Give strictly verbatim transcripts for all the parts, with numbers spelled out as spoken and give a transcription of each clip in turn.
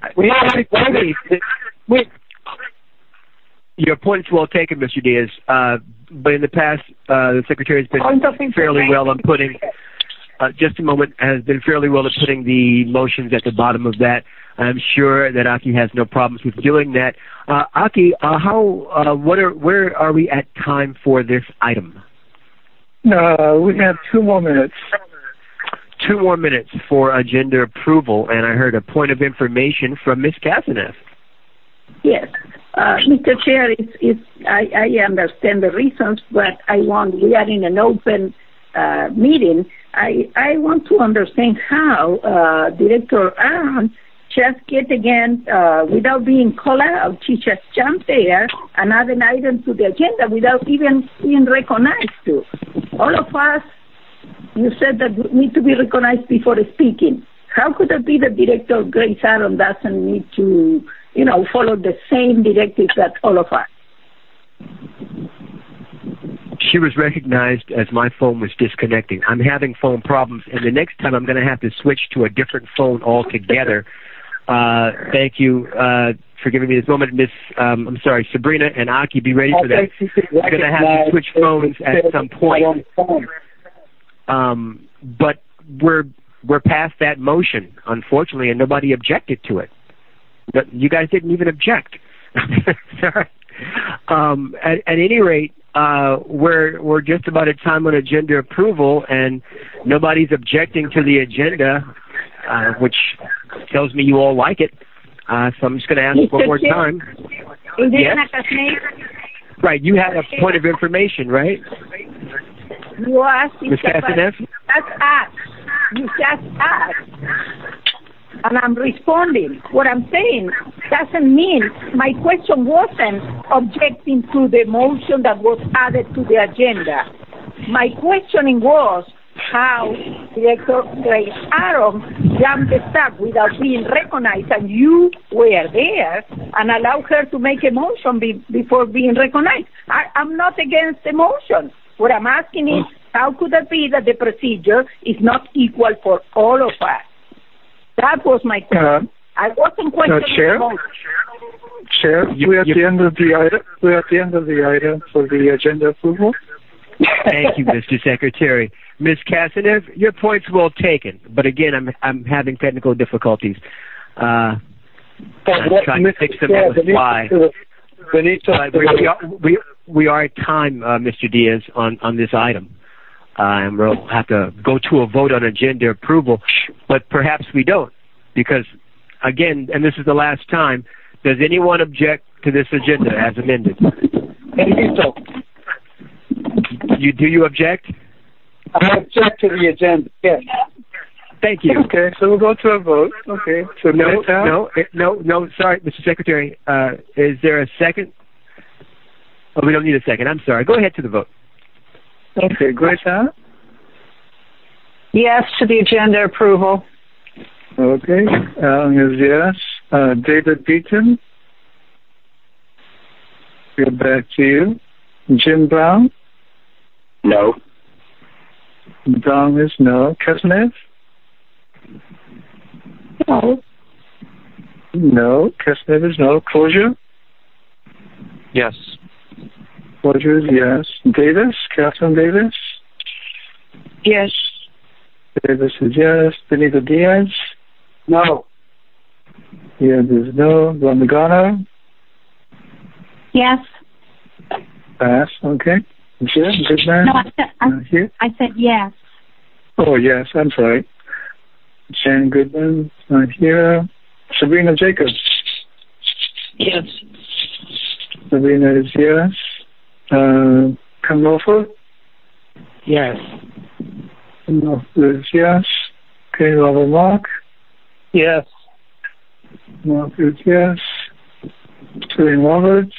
we already voted. We, Your point's well taken, Mister Diaz. Uh, but in the past, uh, the Secretary has been fairly well on putting, uh, just a moment, has been fairly well at putting the motions at the bottom of that. I'm sure that Aki has no problems with doing that. Uh, Aki, uh, how, uh, what are, where are we at time for this item? Uh, we have two more minutes. Two more minutes for agenda approval, and I heard a point of information from Miz Kassanev. Yes. Uh, Mister Chair, it's, it's, I, I understand the reasons, but I want, we are in an open uh, meeting. I, I want to understand how uh, Director Aaron just get again, uh, without being called out, she just jumped there and add an item to the agenda without even being recognized to. All of us, you said that we need to be recognized before speaking. How could it be that Director Grace Aaron doesn't need to, you know, follow the same directives that all of us? She was recognized as my phone was disconnecting. I'm having phone problems, and the next time I'm going to have to switch to a different phone altogether. Uh, thank you uh, for giving me this moment, Miss. Um, I'm sorry, Sabrina and Aki, be ready for that. I'm going to have to switch phones at some point. Um, but we're we're past that motion, unfortunately, and nobody objected to it. But you guys didn't even object. Sorry. Um, at, at any rate, uh, we're we're just about at time on agenda approval, and nobody's objecting to the agenda, uh, which tells me you all like it. Uh, so I'm just going to ask Mister one more Chair, time. Is Yes? it Right, you had a point of information, right? You asked Miz Kassanev? Just ask. You just asked. And I'm responding. What I'm saying doesn't mean my question wasn't objecting to the motion that was added to the agenda. My questioning was how Director Grace Aaron jumped the start without being recognized, and you were there and allowed her to make a motion be, before being recognized. I, I'm not against the motion. What I'm asking is, how could it be that the procedure is not equal for all of us? That was my question. Uh, I wasn't questioning uh, Chair? the motion. Chair, we're at the end of the item. We're at the end of the item for the agenda approval. Thank you, Mister Secretary. Miz Kassanev, your point's well taken, but again, I'm I'm having technical difficulties. Uh, I'm trying to fix them on the fly. But we, we, are, we, we are at time, uh, Mister Diaz, on, on this item. Uh, and we'll have to go to a vote on agenda approval, but perhaps we don't, because, again, and this is the last time, does anyone object to this agenda as amended? You, do you object? I object to the agenda, yes. Thank you. Okay, so we'll go to a vote. Okay. So no, no, no, no, sorry, Mister Secretary. Uh, is there a second? Oh, we don't need a second. I'm sorry. Go ahead to the vote. Okay, Grace Aaron? Yes to the agenda approval. Okay, Alan is yes. Uh, David Beaton? Get back to you. Jim Brown? No. Dong is no. Kassanev? No. No. Kassanev is no. Closure? Yes. Closure is yes. Davis? Catherine Davis? Yes. Davis is yes. Benito Diaz? No. Diaz is no. Ramagano? Yes. Pass. Okay. Jim, good man. No, I said, I, uh, here? I said yes. Oh, yes. I'm sorry. Jen Goodman, not here. Sabrina Jacobs. Yes. Sabrina is yes. Uh, Kamlofa? Yes. Kamlofa is yes. Okay, Robert Mark? Yes. Mark is yes. Celine Roberts?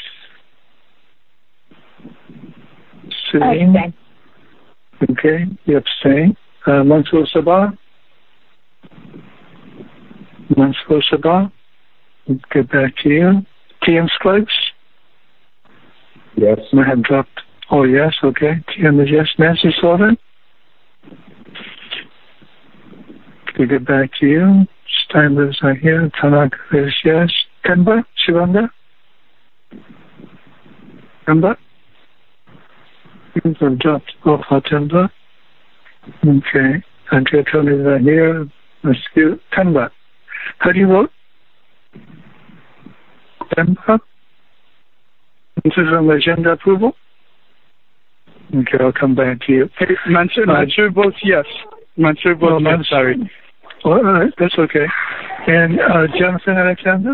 Celine? Okay. Okay, you abstain. Uh, Mansour Sabah? Mansour Sabah? Get back to you. T M Scruggs? Yes. I have dropped. Oh, yes, okay. T M is yes. Nancy Sullivan? We get back to you. time is not here. Tanaka is yes. Temba, Shivanda? Temba? Things have dropped off our Temba. Okay. Andrea Tony is not here. Let's do Temba. How do you vote? Temba? This is on the agenda approval? Okay, I'll come back to you. Hey, Mansur, uh, Mansur votes yes. Mansur votes no, yes, sorry. Oh, all right, that's okay. And uh, Jonathan Alexander?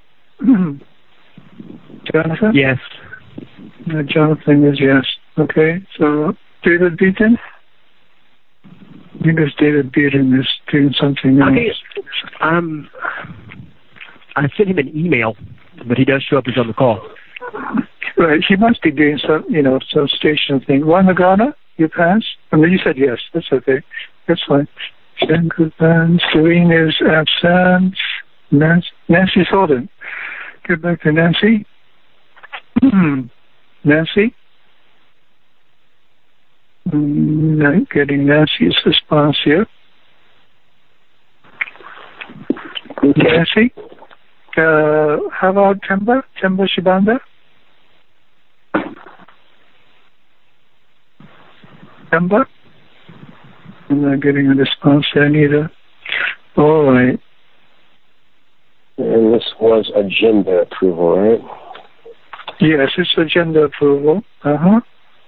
Jonathan? Yes. Uh, Jonathan is yes. Okay, so David Beaton? I think it's David Beaton is doing something else. Okay. Um, I sent him an email, but he does show up. He's on the call. Right, he must be doing some, you know, some station thing. Juan Magana, you passed? I mean, you said yes. That's okay. That's fine. Jen Goodman, Serene is absent. Nancy, Nancy's holding. Get back to Nancy. Nancy? Mm, not getting Nancy's response here. Nancy? Uh, how about Temba? Temba Shibanda? Temba? I'm not getting a response there neither. All right. And this was agenda approval, right? Yes, it's agenda approval. Uh-huh.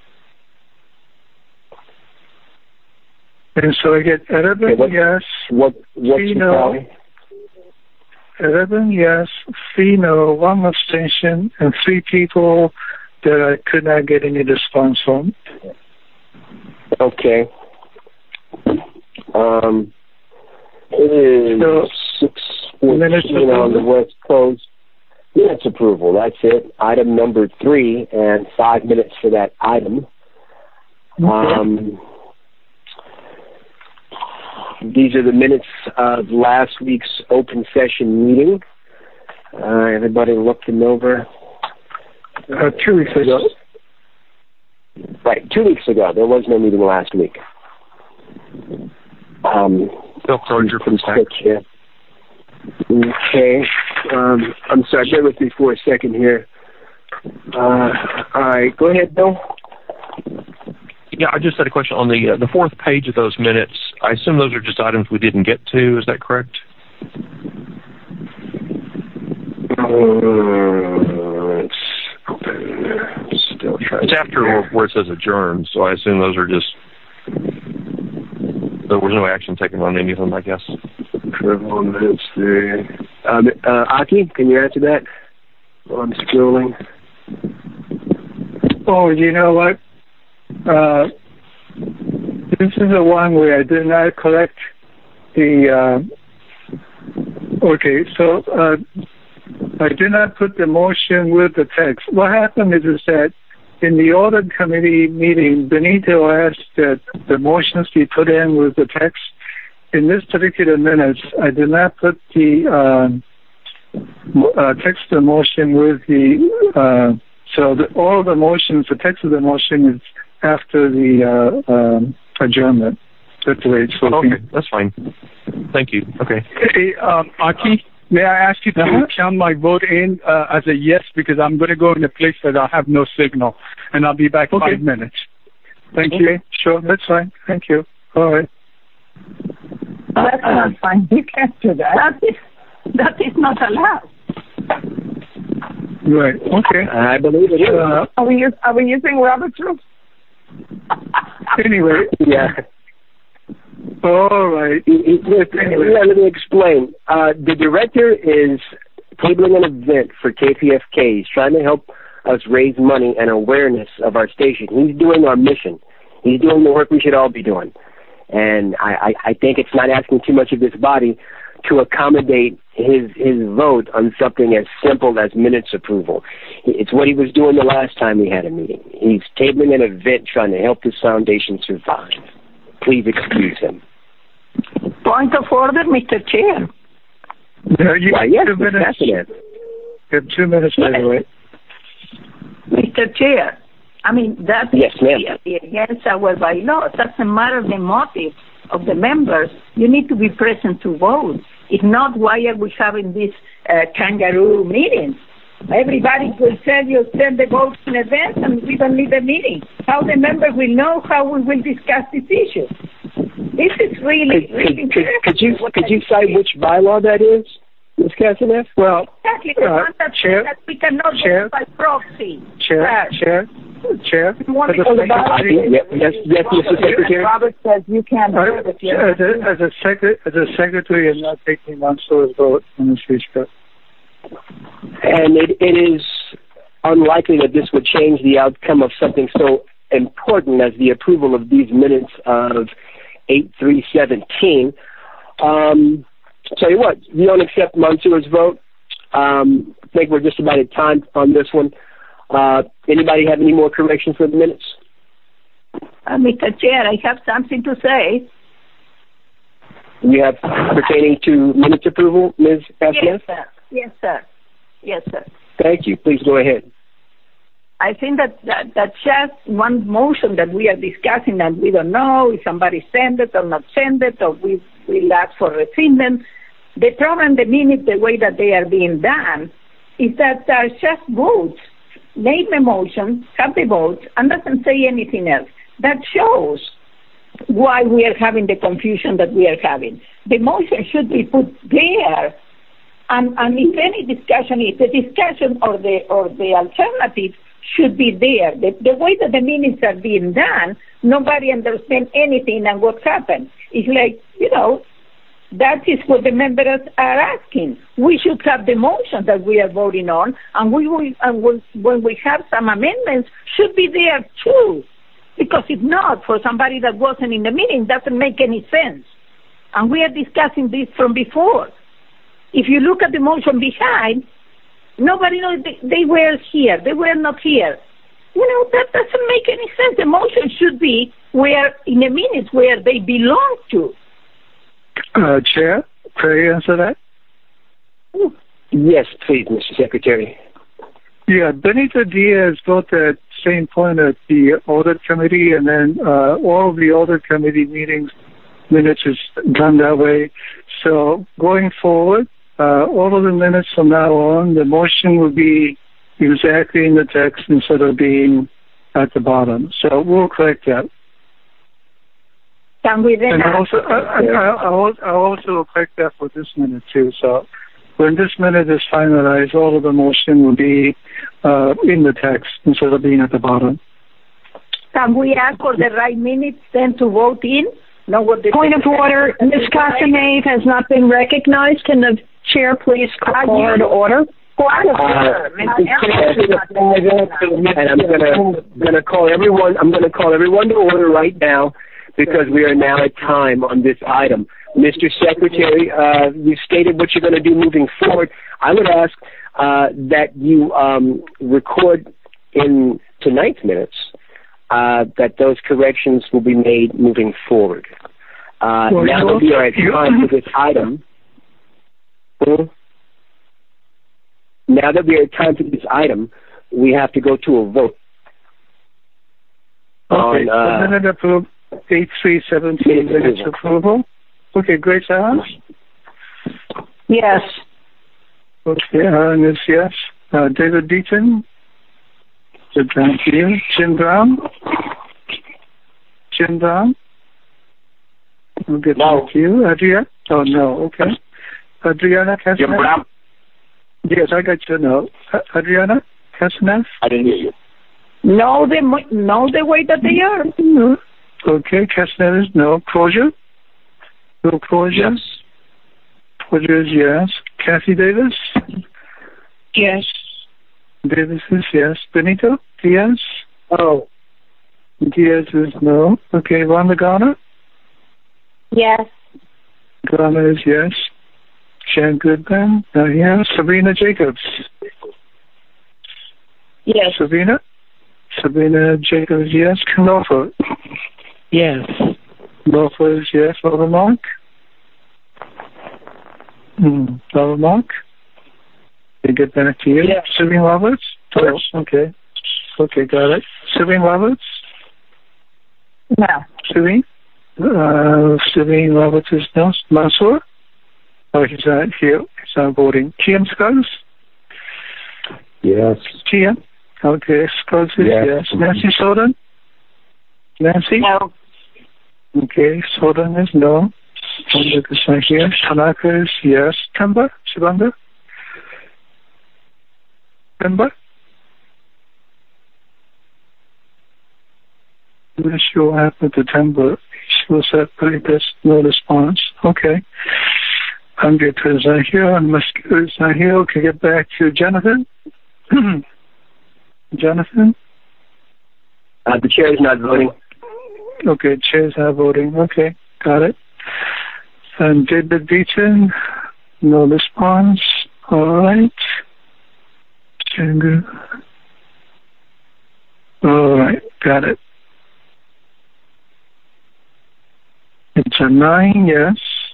And so I get Erebin, okay, what, yes. What, what's Fino, Erebin, yes. Fino, one abstention, and three people that I could not get any response from. Okay. Um, it is so, six fourteen on the West Coast. Minutes approval, that's it. Item number three, and five minutes for that item. Okay. Um, these are the minutes of last week's open session meeting. Uh, everybody looked them over. Uh, two weeks ago. Right, two weeks ago. There was no meeting last week. Um, Bill Crozier from quick here. Okay. Um, I'm sorry, bear with me for a second here. Uh, all right, go ahead, Bill. Yeah, I just had a question on the uh, the fourth page of those minutes. I assume those are just items we didn't get to. Is that correct? Uh, it's open. Still trying. It's after where, where it says adjourn, so I assume those are just. There was no action taken on any of them, I guess. Approval minutes there. Um, uh, Aki, can you answer that? While I'm scrolling. Oh, you know what? Uh, this is the one where I did not collect the. Uh, okay, so uh, I did not put the motion with the text. What happened is, is that in the audit committee meeting, Benito asked that the motions be put in with the text. In this particular minutes, I did not put the uh, uh, text of the motion with the. Uh, so the, all the motions, the text of the motion is after the uh, um, adjournment. That's the way it's looking. Okay, that's fine. Thank you. Okay. Hey, um, Aki, may I ask you to uh-huh. count my vote in uh, as a yes, because I'm going to go in a place that I have no signal, and I'll be back okay. five minutes. Thank okay. you. Sure, that's fine. Thank you. All right. That's not fine. You can't do that. That is, that is not allowed. Right. Okay. I believe it is. Uh, are we are we using Robert's rules? Anyway. Yeah. All right. Anyway. Yeah, let me explain. Uh, the director is tabling an event for K P F K. He's trying to help us raise money and awareness of our station. He's doing our mission. He's doing the work we should all be doing. And I, I, I think it's not asking too much of this body to accommodate his his vote on something as simple as minutes approval. It's what he was doing the last time we had a meeting. He's tabling an event trying to help this foundation survive. Please excuse him. Point of order, Mister Chair. Yeah, you Why, yes, two minutes. You have two minutes, by the way. Mister Chair, I mean, that's yes, ma'am. against our bylaws. Doesn't matter the motive of the members. You need to be present to vote. If not, why are we having these uh, kangaroo meetings? Everybody will tell you, send the votes in advance, and we don't need a meeting. How the members will know how we will discuss this issue? This is really... Could, really could, could, could you could you cite which bylaw that is, Miz Castaneff? Well, exactly the uh, one that, Chair, that we cannot Chair, vote by proxy. Chair, Uh, Chair, Chair. you want as a to go to secretary- Yes, yes, yes, Mister Secretary. Robert says you can't do Uh, it if you're... As a, as a, secret, as a secretary, I'm not taking Mansour's vote in this respect. And it, it is unlikely that this would change the outcome of something so important as the approval of these minutes of eight three seventeen. Um, tell you what, you don't accept Mansour's vote. Um, I think we're just about at time on this one. Uh, anybody have any more corrections for the minutes? Uh, Mister Chair, I have something to say. You have pertaining to minutes approval, Miz Castaneff? Yes, sir. Yes, sir. Yes, sir. Thank you. Please go ahead. I think that, that that's just one motion that we are discussing and we don't know if somebody sent it or not sent it, or we will ask for rescindment. The problem, the minutes, the way that they are being done, is that they're just votes. Name a motion, have the votes, and doesn't say anything else. That shows why we are having the confusion that we are having. The motion should be put there, and, and if any discussion is, the discussion or the or the alternative should be there. The, the way that the minutes are being done, nobody understands anything and what's happened. It's like, you know, that is what the members are asking. We should have the motion that we are voting on, and we will, and we'll, when we have some amendments, should be there too. Because if not, for somebody that wasn't in the meeting, it doesn't make any sense. And we are discussing this from before. If you look at the motion behind, nobody knows they, they were here, they were not here. You know, that doesn't make any sense. The motion should be where, in the minutes, where they belong to. Uh, Chair, can you answer that? Yes, please, Mister Secretary. Yeah, Benito Diaz got that same point at the audit committee, and then uh, all of the audit committee meetings minutes is done that way. So going forward, uh, all of the minutes from now on, the motion will be exactly in the text instead of being at the bottom. So we'll correct that. Can we then and also, I, I, I'll, I'll also correct that for this minute too. So when this minute is finalized, all of the motion will be uh, in the text instead of being at the bottom. Can we ask for the right minutes then to vote in? Know what the Point of order, Miz Castaneff has not been recognized. Can the chair please call her to order? Uh, and I'm gonna gonna call everyone. I'm gonna call everyone to order right now, because we are now at time on this item. Mister Secretary, uh, you stated what you're going to do moving forward. I would ask uh, that you um, record in tonight's minutes uh, that those corrections will be made moving forward. Uh, well, now that we are at time for this item, now that we are at time for this item, we have to go to a vote. Okay, on, uh, so minute approved. eight three seventeen minutes approval. Okay, Grace Allen? Yes. Okay, Allen is yes. Uh, David Deaton? Good down to you. Jim Brown? Jim Brown? We'll get no. back to you. Adriana? Oh, no, okay. Adriana Castaneff? Jim Brown? Yes, I got your note. Uh, Adriana Castaneff? I didn't hear you. No, the, no, the way that they are. Mm-hmm. Okay, Castaneff is no. Crozier? Bill Crozier? Yes. Crozier is yes. Kathy Davis? Yes. Davis is yes. Benito Diaz? Oh. Diaz is no. Okay, Rhonda Garner? Yes. Garner is yes. Jan Goodman? Uh, yes. Sabrina Jacobs? Yes. Sabrina? Sabrina Jacobs, yes. Knopfer? Yes. Knopfer is yes. Laura Mark? Hmm. Laura Mark? They get back to you. Yes. Serene Roberts? Oh, okay. Okay, got it. Serene Roberts? No. Serene? Uh, Serene Roberts is no. Mansour? Oh, he's not here. He's not voting. T M Scruggs? Yes. T M? Okay, Scruggs is yes. yes. Nancy Soden? Nancy? No. Okay, Soden is no. Sibanga is not here. Tanaka is yes. Temba? Sibanga? Temba? I'm not sure what happened to Temba. She was at pretty best, no response. Okay. Anggita is not here, and Mosquito is not here. Okay, get back to Jonathan. Jonathan? Uh, the chair is not voting. Okay, chair is not voting. Okay, got it. And David Beaton, no response. All right. All right, got it. It's a nine yes,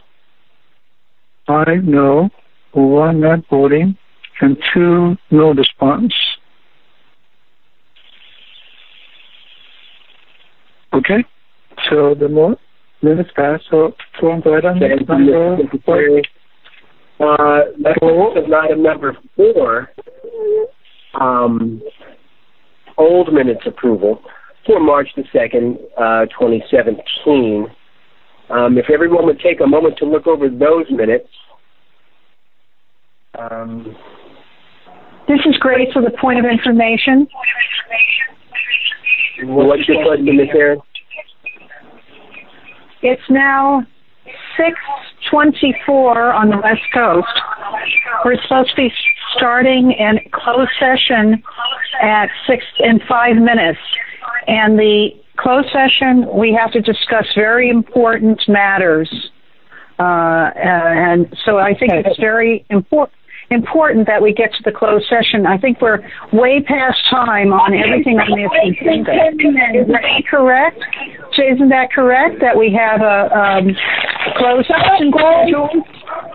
five no, one not voting, and two no response. Okay, so the more minutes pass, so go ahead on this number four. Uh, that's item number four, um, old minutes approval for March the second, uh, twenty seventeen. Um, if everyone would take a moment to look over those minutes. Um, this is great for the point of information. What's your question, Miz Aaron? It's now six twenty-four on the West Coast. We're supposed to be starting in closed session at six and five minutes. And the closed session, we have to discuss very important matters. Uh, and so I think it's very important. important that we get to the closed session. I think we're way past time on everything on this agenda. Is that correct? Isn't that correct, that we have a um, closed session scheduled?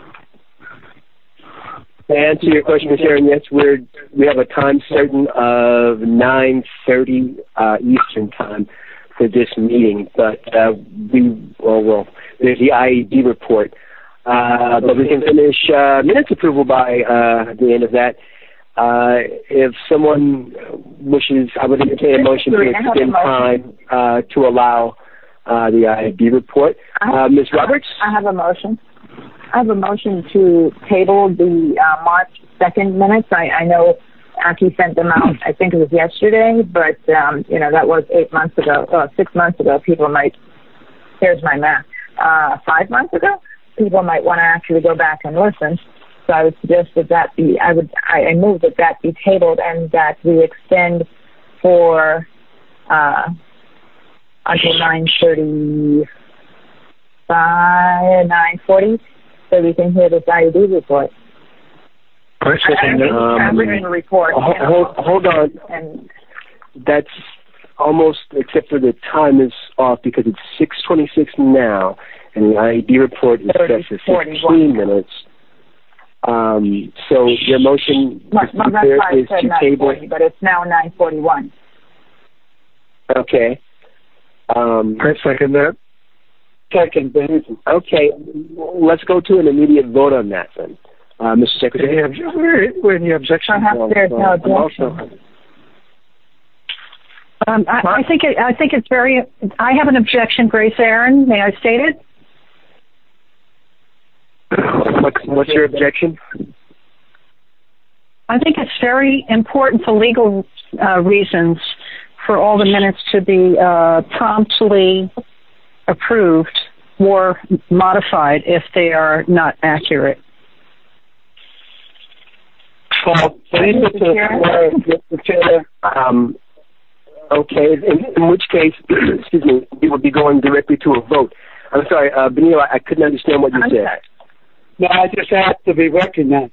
To answer your question, Miz Aaron, yes, we're, we have a time certain of nine thirty uh, Eastern time for this meeting, but uh, we, well, well, there's the I E D report. Uh, but we can finish uh, minutes approval by uh, the end of that. Uh, if someone wishes, I would entertain a motion to extend time uh, to allow uh, the I D report. Uh, Miz Roberts? I have a motion. I have a motion to table the uh, March second minutes. I, I know Aki sent them out, I think it was yesterday, but, um, you know, that was eight months ago, uh, six months ago. People might, here's my math, uh, five months ago? People might want to actually go back and listen. So I would suggest that that be, I would, I, I move that that be tabled and that we extend for, uh, until nine thirty-five, nine forty, so we can hear this I E D report. First, I'm um, reading the report. Hold, hold, hold on. And that's almost, except for the time is off because it's six twenty-six now. And the I E D report is set for fifteen minutes. Um, so your motion my, my, is to table. But it's now nine forty-one. Okay. Um, I second that. Second, okay. Let's go to an immediate vote on that then, uh, Mister Secretary. Any, any objection? Perhaps there's no objection. Um, I, I think it, I think it's very. I have an objection, Grace Aaron. May I state it? What's, what's your objection? I think it's very important for legal uh, reasons for all the minutes to be uh, promptly approved or modified if they are not accurate. Well, um, okay, in, in which case, excuse me, we would be going directly to a vote. I'm sorry, uh, Benito, I, I couldn't understand what you I'm said. sorry. No, I just asked to be recognized.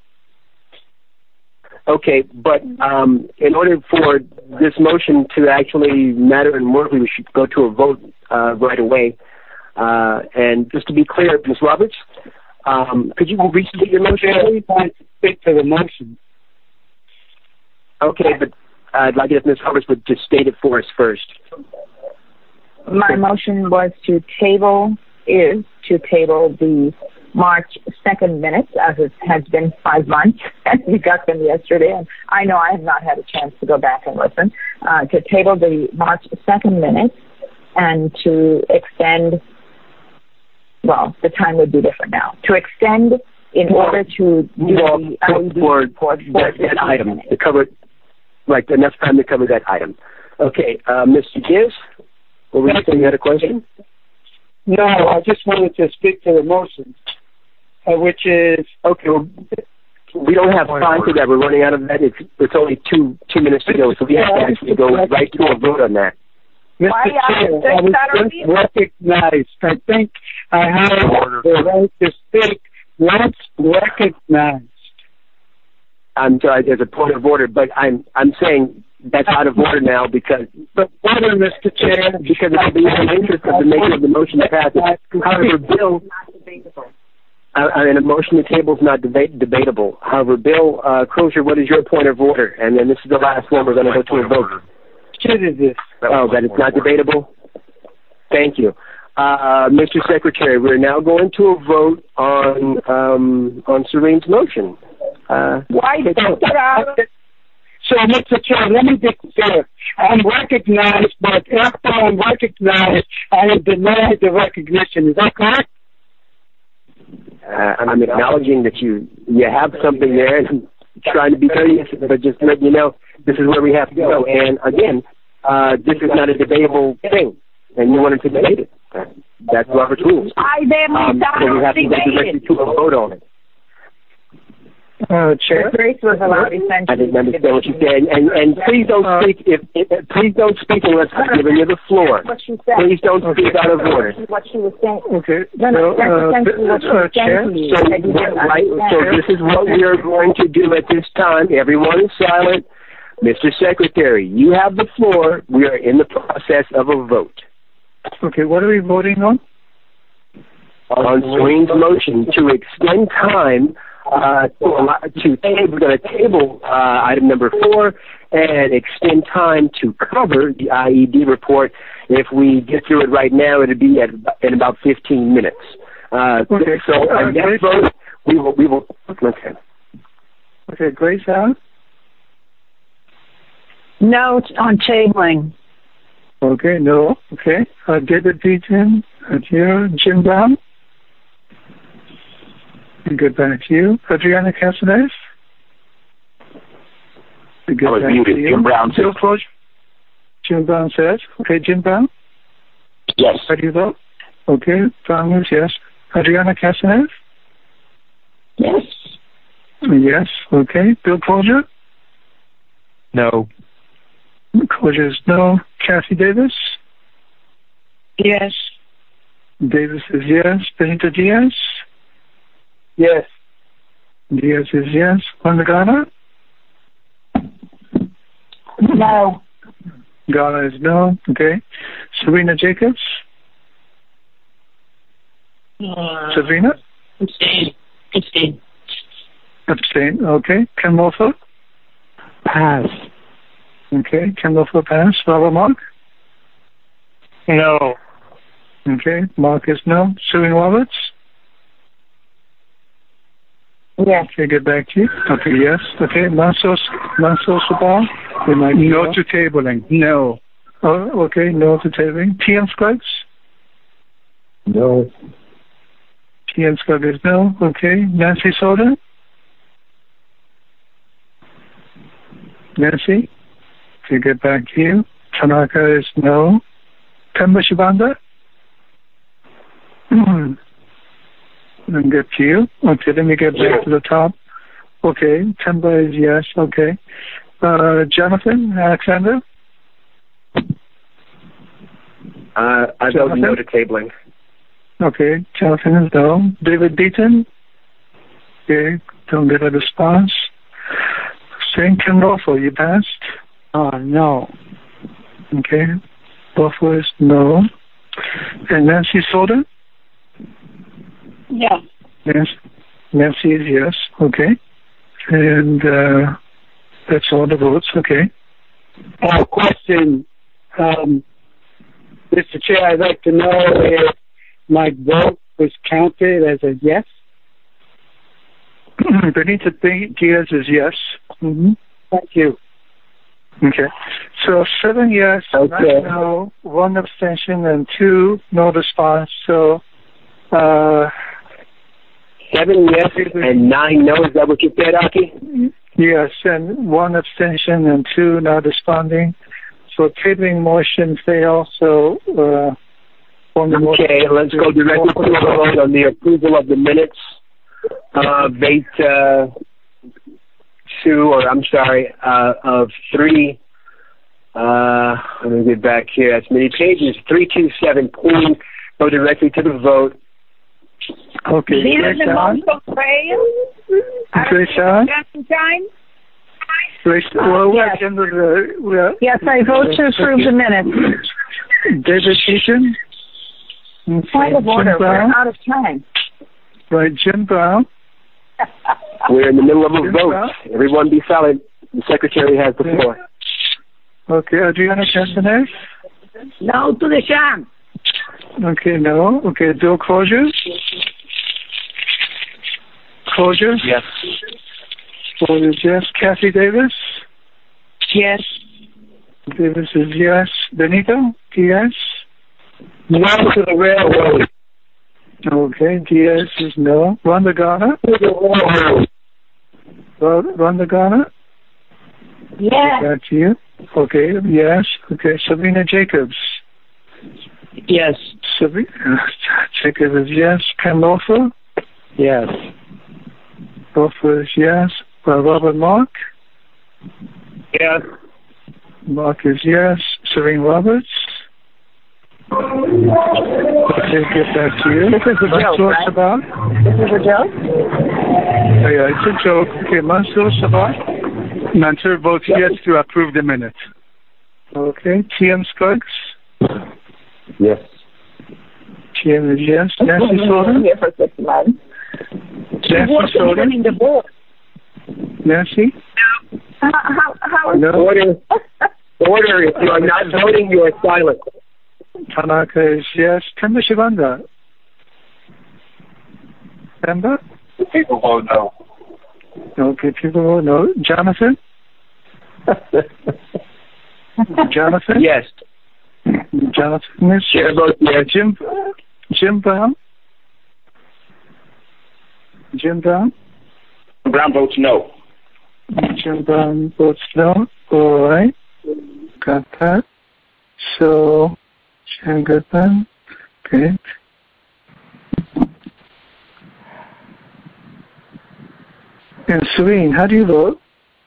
Okay, but um, in order for this motion to actually matter and work, we should go to a vote uh, right away. Uh, and just to be clear, Miz Roberts, um, could you restate your motion? I want to speak to the motion. Okay, but I'd like it if Miz Roberts would just state it for us first. My motion was to table, is to table the March second minutes, as it has been five months, and we got them yesterday, and I know I have not had a chance to go back and listen, uh, to table the March second minutes and to extend, well, the time would be different now, to extend in order to do well, the I E D for, report for that, that item, to cover, like, enough time to cover that item. Okay, uh, Mister Gibbs, what were you saying? You had a question? No, I just wanted to speak to the motion, uh, which is... Okay, well, we don't have time for that. We're running out of that. It's, it's only two two minutes to go, so we have to actually go right to a vote on that. Mister Chair, I was just recognized. I think I have the right to speak. Once recognized. I'm sorry, there's a point of order, but I'm I'm saying that's out of order now because... But order, Mister Chair. Because it's in the interest of the making of the motion to pass it. However, Bill... Uh, I mean, a motion to table is not deba- debatable. However, Bill uh, Crozier, what is your point of order? And then this is the last one. We're going to go to a vote. What is this? Oh, that it's not debatable? Thank you. Uh, Mister Secretary, we're now going to a vote on um, on Serene's motion. Uh, Why so, so, Mister Chair, let me be clear. I'm recognized, but after I'm recognized, I am denied the recognition. Is that correct? Uh, I'm acknowledging that you you have something there and trying to be courteous, but just to let you know, this is where we have to go. And again, uh, this is not a debatable thing, and you wanted to debate it. That's Robert's rules. I them um, so we have to go directly to a vote on it. Uh, Chair, Grace was allowed essentially. I didn't understand what you said, and and please don't speak if, if please don't speak unless I'm giving you the floor. What she said. Please don't speak okay. out of order. What she was saying. Okay. No, no, that's uh, essentially what she was uh, Chair, saying to you. So, that you didn't right, so this is what we are going to do at this time. Everyone is silent. Mister Secretary, you have the floor. We are in the process of a vote. Okay, what are we voting on? On Swain's motion to extend time uh, to, allow, to table, we're going to table uh, item number four and extend time to cover the I E D report. If we get through it right now, it'll be at in about fifteen minutes. Uh, okay. So our next vote, we will we will. Okay. Okay, Grace Allen. No on tabling. Okay, no. Okay. Uh, David Deaton, here. Jim Brown. We get back to you. Adriana Casanes. We get I was back muted. to you. Jim Brown says. Jim Brown says. Okay, Jim Brown. Yes. How do you vote? Okay, Brown is yes. Adriana Casanes. Yes. Yes. Okay. Bill Crozier. No. Crozier is no. Kathy Davis. Yes. Davis is yes. Benita Diaz. Yes. Diaz is yes. Wanda Gana. No. Gana is no. Okay. Serena Jacobs. Uh, Sabrina. abstain. Abstain. Abstain. Okay. Ken Wolford. Pass. Okay. Ken Wolford pass. Robert Mark. No. Okay. Mark is no. Susan Roberts. Yes. Okay, get back to you. Okay, yes. Okay, Manso, Manso Sabal? No to tabling. No. Oh, okay, no to tabling. T M Scruggs? No. T M Scruggs is no. Okay, Nancy Soda? Nancy? Okay, get back to you. Tanaka is no. Pemba Shibanda? Let me get to you. Okay, let me get back to the top. Okay, Temba is yes. Okay. Uh, Jonathan Alexander? Uh, I vote no to tabling. Okay, Jonathan is no. David Deaton? Okay, don't get a response. Saint Ken Rolfo, you passed? Oh, no. Okay. Rolfo is no. And Nancy Soda? Yes. Yes. Nancy is yes. Okay. And uh, that's all the votes. Okay. Uh, question, um, Mister Chair, I'd like to know if my vote was counted as a yes Benita Diaz is yes. Mm-hmm. Thank you. Okay. So seven yes, okay. nine no, one abstention, and two no response. So uh, seven yes and nine no. Is that what you said, Aki? Yes, and one abstention and two not responding. So tabling motion fails. So uh, okay, let's go directly to the vote on the approval of the minutes. Uh, Bait uh, two, or I'm sorry, uh, of three. Uh, let me get back here. That's many pages. Three two seven. Please go directly to the vote. Okay. Leader the motion fail. Trace time. Trace. Well, we're at the end of the. We're, yes, I vote to approve the minutes. David Eaton. Point of order. We're out of time. Right, Jim Brown. We're in the middle of a Jim vote. Brown. Everyone be silent. The secretary has the floor. Okay, Adriana Castanet. No to the sham. Okay, no. Okay, Bill Closure. Closure. Yes. Closure, yes. Kathy Davis. Yes. Davis is yes. Benito. Yes. No to the railroad. Okay, Diaz is no. Rhonda Garner? Rhonda Garner? Yes. That's you. Okay, yes. Okay, Sabrina Jacobs? Yes. Sabrina Jacobs is yes. Ken Loeffler? Yes. Loeffler is yes. Uh, Robert Mark? Yes. Mark is yes. Serene Roberts? Okay, get back to you. This is a joke, right? Sabat? This is a joke? Oh, yeah, it's a joke. Okay, Mansour Sabat? Mansour votes yes to approve the minutes. Okay, T M Scruggs? Yes. T M is yes. Nancy Soder? Here for six months. Nancy Soder? The board. Nancy? How, how, how is no. Order. Order. If you are not voting, you are silent. Tanaka is yes. Temba Shivanda? Temba? People vote no. Okay, people vote no. Jonathan? Jonathan? Yes. Jonathan is Chair votes yes. Jim, Jim Brown? Jim Brown? Brown votes no. Jim Brown votes no. All right. Got that. So, Jan Goodman. Okay. And Serene, how do you vote?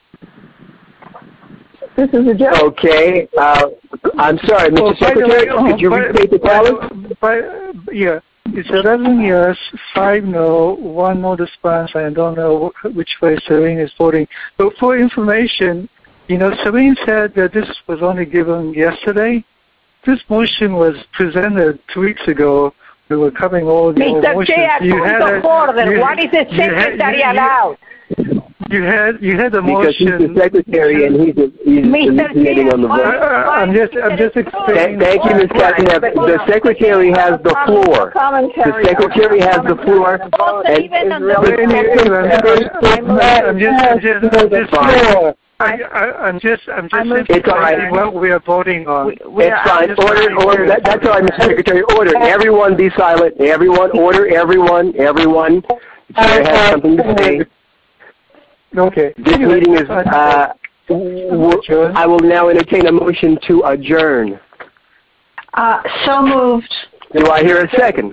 This is a joke. Okay. Uh, I'm sorry, Mister Oh, Secretary. way, could you by, restate the tally? By, by, yeah. It's eleven yes, five no, one no response. I don't know which way Serene is voting. But for information, you know, Serene said that this was only given yesterday. This motion was presented two weeks ago. We were covering all the Mister motions. Chair, You point had of a, order. you, What is the you had- secretary you- you- allowed? You had you had a Because he's motion. the secretary and he's, a, he's Mister hallucinating on the I, vote. I, I'm just I'm just explaining. Thank you, Miz Castanet. The secretary has the floor. The secretary has the floor. And Even on Wait, the I'm just I'm just I'm just Fine. I, I, I'm just I'm just I'm It's all right. explaining what we are voting on. It's fine. Order, order. That, that's all right, Mister Secretary. Order. Everyone be silent. Everyone, order. Everyone, everyone. Chair has something to say. Okay. This meeting is, uh, w- I will now entertain a motion to adjourn. Uh, so moved. Do I hear a second?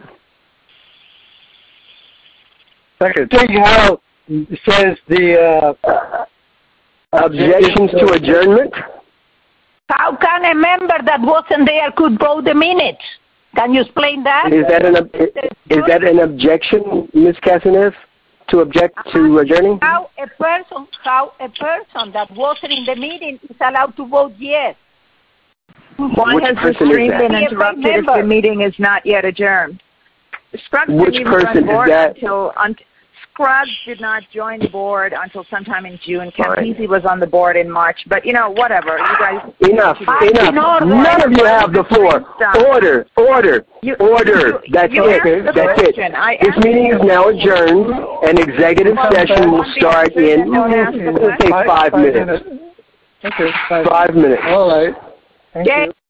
Second. Seeing how it says the uh, Objections to adjournment? How can a member that wasn't there could vote the minutes? Can you explain that? Is that an ob- is that an objection, Miz Castanet, to object to adjourning? How a person, how a person that wasn't in the meeting is allowed to vote yes? Why Which has the person is stream that? been Be a interrupted if member. the meeting is not yet adjourned? Scruggs Which didn't even person run is board that? until un- Scruggs did not join the board until sometime in June. Campisi right. was on the board in March. But, you know, whatever. You guys... Enough, enough. None of you have the floor. Order, order, you, order. You, That's you it. That's question. it. I This meeting is now adjourned, and executive session will start in, let's say, five minutes. Okay, five, Five minutes. All right. Thank Jay. you.